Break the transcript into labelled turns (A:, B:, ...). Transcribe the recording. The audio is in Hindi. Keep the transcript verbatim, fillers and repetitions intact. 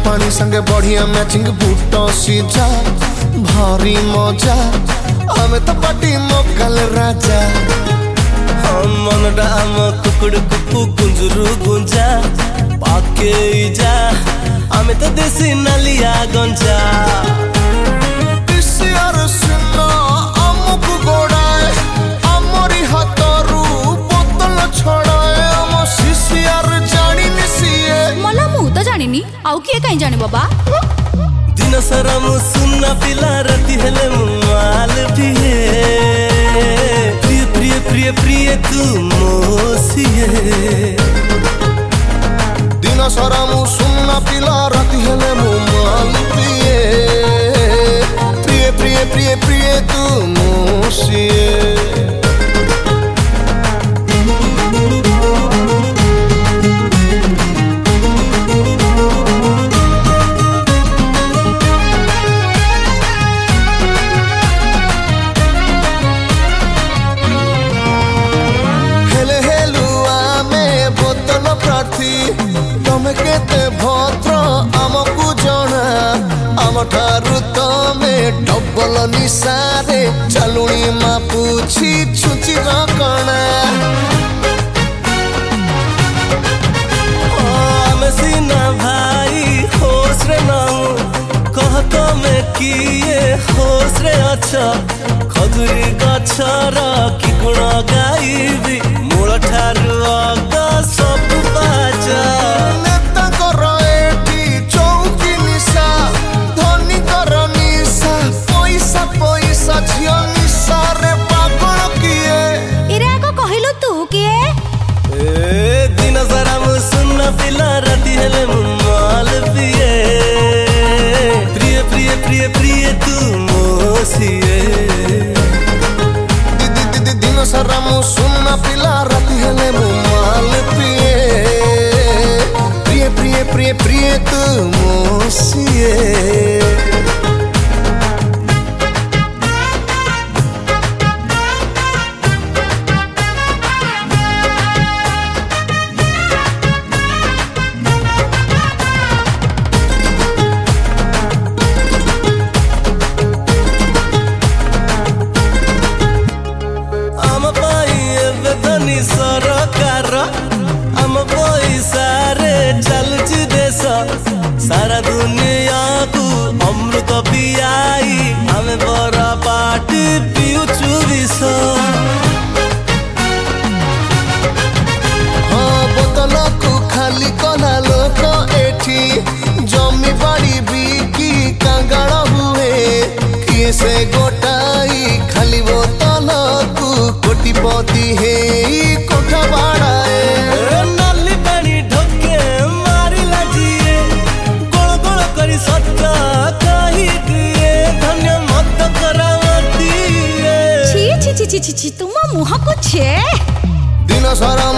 A: पानी संगे बढ़िया मैचिंग बूट सीजा भारी मजा हमें तो पार्टी मोकल राजा मन डाम कुकुड़ कुकु गुंजरू गुंजा पाके जा हमें तो देसी नलिया गंजा
B: आउ किए कहीं जाने बाबा
C: दिन सारा मु सुनना पिला राती हेले माल पिए प्रिय प्रिय प्रिय प्रिय तू मोसिए
A: दिन सारा मु सुनना पिला राती हेले माल पिए प्रिय प्रिय प्रिय प्रिय तू मोसिए तमे केते भद्र आमको जना आम ठारू तमे डबल निशारे चलुणी मापुछि छुची रकणा
C: आमे सीना भाई होश रे नाऊ कह तमे किए होश रे अच्छा खजुरी गछर कि गुण गाइबी मूल ठारू अगा सब बाजा पिला राती हेले माल पिए प्रिय प्रिय प्रिय प्रिय तू मोसिए
A: दिन सारा मु सुनना पिला राती हेले माल पिए प्रिय प्रिय प्रिय प्रिय तू मोसिए
C: सरकार आम पैसा रे चलुची देश सारा दुनिया को अमृत पियाई आम बड़ा पार्टी पिउचु विष
A: हाँ बोतल को खाली कला लोक एठी जमी बाड़ी बिकी कांगाल हुए किए से गोटाई खाली बोतल को कोटिपति है कोठा बाड़ाए
C: नाली पानी ढोके मारी लाजिए गोल गोल करी सट्टा कही दिए धन्य मत करावती
B: छी छी छी छी छी तुम मुह को छे
A: दिन सारा